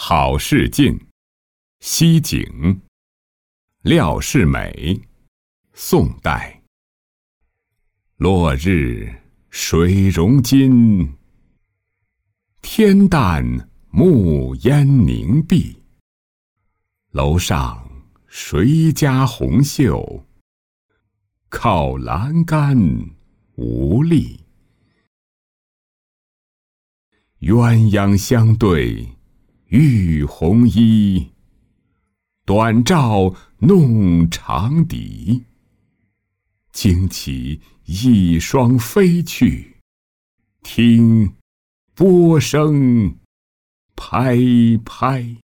好事近，西景。廖世美，宋代。落日水溶金，天淡暮烟凝碧。楼上谁家红袖？靠栏杆无力。鸳鸯相对浴红衣，短照弄长笛。惊起一双飞去，听波声拍拍。